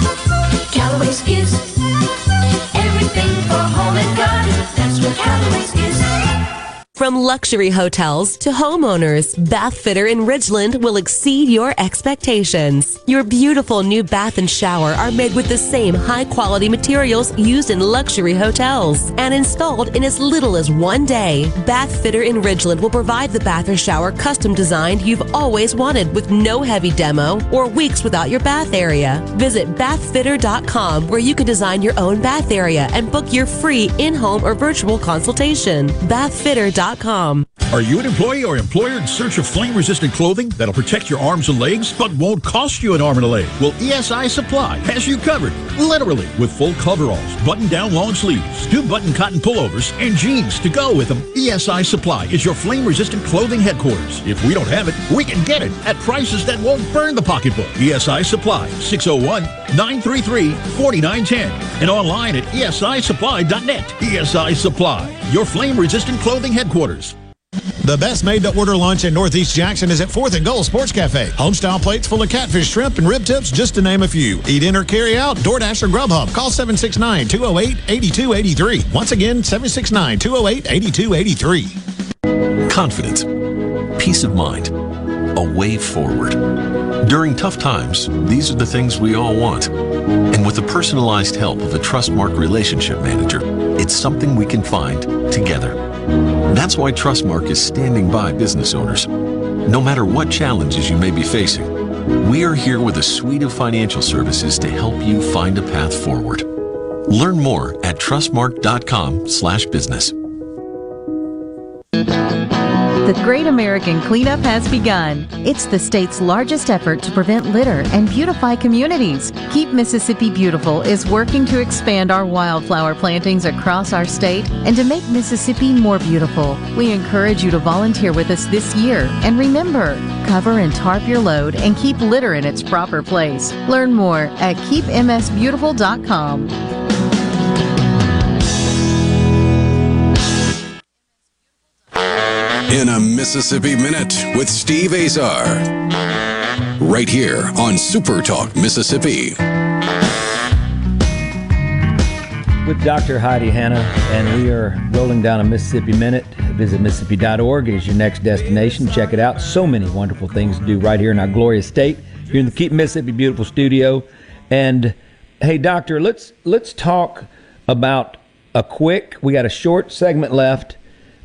everything for home and garden. That's what Callaway's is. From luxury hotels to homeowners, Bath Fitter in Ridgeland will exceed your expectations. Your beautiful new bath and shower are made with the same high-quality materials used in luxury hotels and installed in as little as 1 day. Bath Fitter in Ridgeland will provide the bath or shower custom designed you've always wanted with no heavy demo or weeks without your bath area. Visit bathfitter.com where you can design your own bath area and book your free in-home or virtual consultation. Bathfitter.com. Are you an employee or employer in search of flame-resistant clothing that'll protect your arms and legs but won't cost you an arm and a leg? Well, ESI Supply has you covered, literally, with full coveralls, button-down long sleeves, 2-button cotton pullovers, and jeans to go with them. ESI Supply is your flame-resistant clothing headquarters. If we don't have it, we can get it at prices that won't burn the pocketbook. ESI Supply, 601-933-4910, and online at esisupply.net. ESI Supply, your flame-resistant clothing headquarters. The best made-to-order lunch in Northeast Jackson is at 4th and Gold Sports Cafe. Homestyle plates full of catfish, shrimp, and rib tips, just to name a few. Eat in or carry out, DoorDash or Grubhub. Call 769-208-8283. Once again, 769-208-8283. Confidence, peace of mind, a way forward. During tough times, these are the things we all want. And with the personalized help of a Trustmark relationship manager, it's something we can find together. That's why Trustmark is standing by business owners. No matter what challenges you may be facing, we are here with a suite of financial services to help you find a path forward. Learn more at trustmark.com/business. The Great American Cleanup has begun. It's the state's largest effort to prevent litter and beautify communities. Keep Mississippi Beautiful is working to expand our wildflower plantings across our state and to make Mississippi more beautiful. We encourage you to volunteer with us this year. And remember, cover and tarp your load and keep litter in its proper place. Learn more at keepmsbeautiful.com. In a Mississippi Minute with Steve Azar. Right here on Super Talk Mississippi. With Dr. Heidi Hanna, and we are rolling down a Mississippi Minute. Visit Mississippi.org is your next destination. Check it out. So many wonderful things to do right here in our glorious state, here in the Keep Mississippi Beautiful studio. And hey, Doctor, let's talk about we got a short segment left.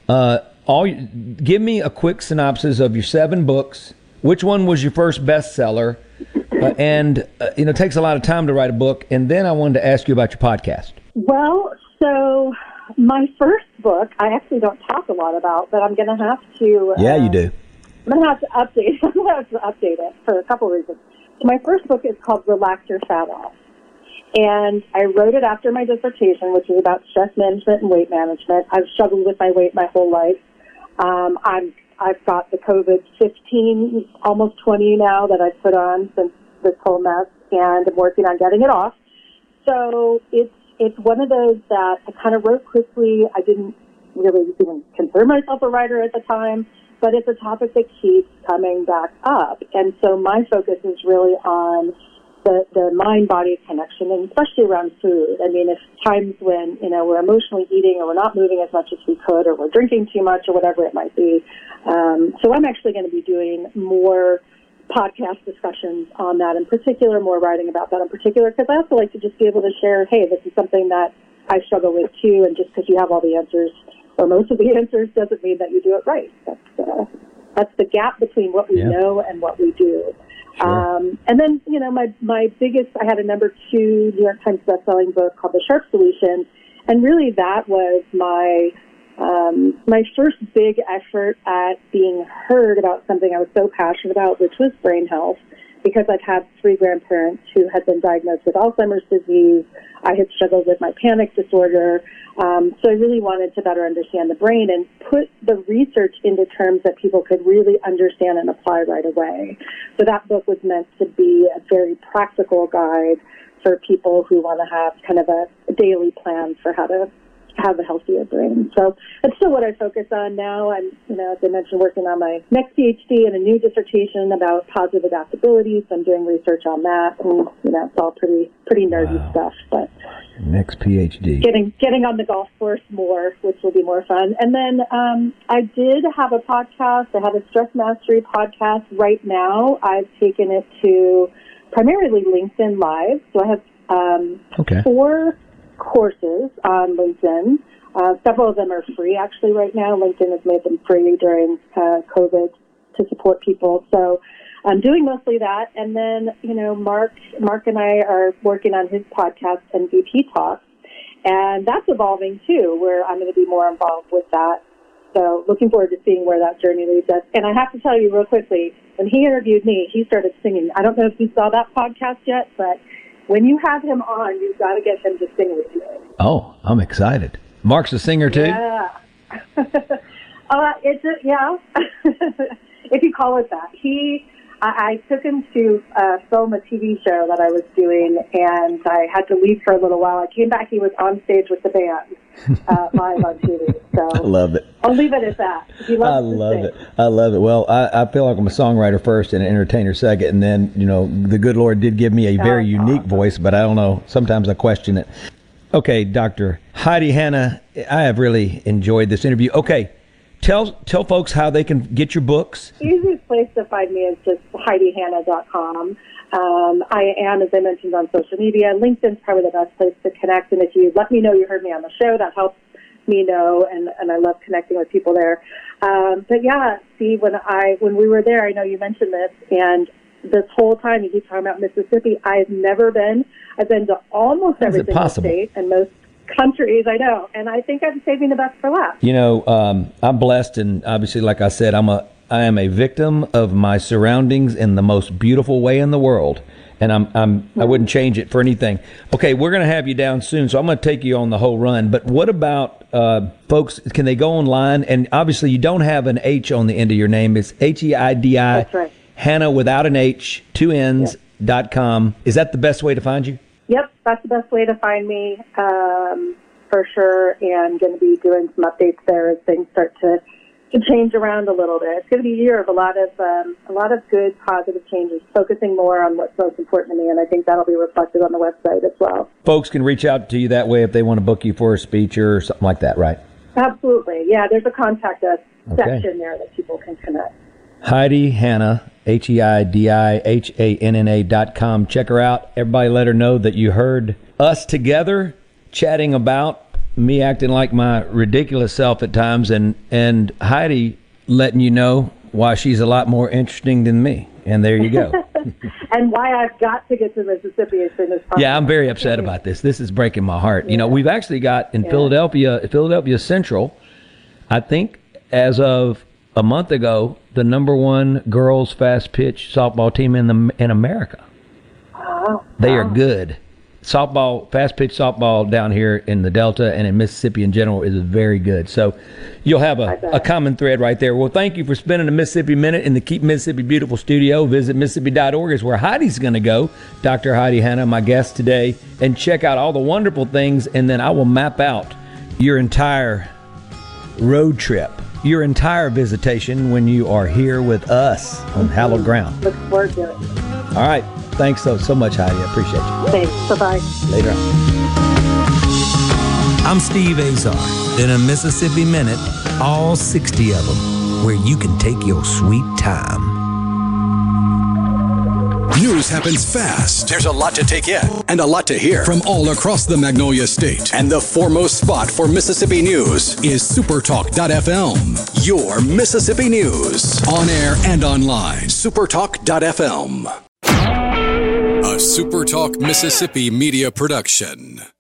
Give me a quick synopsis of your 7 books. Which one was your first bestseller? It takes a lot of time to write a book. And then I wanted to ask you about your podcast. Well, so my first book, I actually don't talk a lot about, but I'm going to have to. Yeah, you do. I'm going to have to update. I'm going to have to update it for a couple reasons. So my first book is called Relax Your Fat Off. And I wrote it after my dissertation, which is about stress management and weight management. I've struggled with my weight my whole life. I've got the COVID-15, almost 20 now that I've put on since this whole mess, and I'm working on getting it off. So it's one of those that I kind of wrote quickly. I didn't really even consider myself a writer at the time, but it's a topic that keeps coming back up. And so my focus is really on the mind-body connection, and especially around food. I mean, if times when, we're emotionally eating or we're not moving as much as we could or we're drinking too much or whatever it might be. So I'm actually going to be doing more podcast discussions on that in particular, more writing about that in particular, because I also like to just be able to share, hey, this is something that I struggle with too, and just because you have all the answers or most of the answers doesn't mean that you do it right. That's the gap between what we know and what we do. Sure. And then, my biggest, I had a number 2 New York Times bestselling book called The Sharp Solution. And really that was my my first big effort at being heard about something I was so passionate about, which was brain health, because I've had 3 grandparents who had been diagnosed with Alzheimer's disease. I had struggled with my panic disorder. So I really wanted to better understand the brain and put the research into terms that people could really understand and apply right away. So that book was meant to be a very practical guide for people who want to have kind of a daily plan for how to have a healthier brain. So that's still what I focus on now. I'm, as I mentioned, working on my next PhD and a new dissertation about positive adaptability. So I'm doing research on that. And, it's all pretty nerdy stuff. But next PhD. Getting on the golf course more, which will be more fun. And then I did have a podcast. I have a Stress Mastery podcast. Right now, I've taken it to primarily LinkedIn Live. So I have 4 courses on LinkedIn. Several of them are free actually right now. LinkedIn has made them free during COVID to support people. So I'm doing mostly that. And then, Mark and I are working on his podcast, MVP Talks. And that's evolving too, where I'm going to be more involved with that. So looking forward to seeing where that journey leads us. And I have to tell you real quickly, when he interviewed me, he started singing. I don't know if you saw that podcast yet, but when you have him on, you've got to get him to sing with you. Oh, I'm excited. Mark's a singer too? Yeah. If you call it that. I took him to film a TV show that I was doing, and I had to leave for a little while. I came back, he was on stage with the band live on TV. So I love it. I'll leave it at that. He loves to sing. I love it. Well, I feel like I'm a songwriter first and an entertainer second, and then, the good Lord did give me a very unique voice, but I don't know. Sometimes I question it. Okay, Dr. Heidi Hanna, I have really enjoyed this interview. Okay, tell folks how they can get your books. The easiest place to find me is just HeidiHanna.com. I am, as I mentioned, on social media. LinkedIn's probably the best place to connect, and if you let me know you heard me on the show, that helps me know, and I love connecting with people there. But yeah, see, when we were there, I know you mentioned this, and this whole time you keep talking about Mississippi. I've never been. I've been to almost every single state and most countries, I know, and I think I'm saving the best for last. I'm blessed, and obviously, like I said, I am a victim of my surroundings in the most beautiful way in the world, and I wouldn't change it for anything. Okay, we're going to have you down soon, so I'm going to take you on the whole run. But what about folks? Can they go online? And obviously, you don't have an H on the end of your name. It's HEIDI. That's right. Hanna without an H, 2 N's.com. Is that the best way to find you? Yep, that's the best way to find me, for sure, and going to be doing some updates there as things start to change around a little bit. It's going to be a year of a lot of good, positive changes, focusing more on what's most important to me, and I think that'll be reflected on the website as well. Folks can reach out to you that way if they want to book you for a speech or something like that, right? Absolutely. Yeah, there's a contact us section there that people can connect. Heidi Hanna, HEIDIHANNA.com. Check her out. Everybody let her know that you heard us together chatting about me acting like my ridiculous self at times, and Heidi letting you know why she's a lot more interesting than me. And there you go. And why I've got to get to Mississippi as soon as possible. Yeah, I'm very upset about this. This is breaking my heart. Yeah. We've actually got in Philadelphia Central, I think as of a month ago, the #1 girls fast pitch softball team in America. Oh, they are good. Fast pitch softball down here in the Delta and in Mississippi in general is very good. So you'll have a common thread right there. Well, thank you for spending a Mississippi Minute in the Keep Mississippi Beautiful studio. Visit Mississippi.org is where Heidi's going to go. Dr. Heidi Hanna, my guest today, and check out all the wonderful things, and then I will map out your entire road trip, your entire visitation when you are here with us on hallowed ground. Look forward to it. All right. Thanks so much, Heidi. I appreciate you. Thanks. Bye-bye. Later on. I'm Steve Azar. In a Mississippi Minute, all 60 of them, where you can take your sweet time. News happens fast. There's a lot to take in and a lot to hear from all across the Magnolia State. And the foremost spot for Mississippi news is Supertalk.fm. Your Mississippi news. On air and online. Supertalk.fm. A SuperTalk Mississippi media production.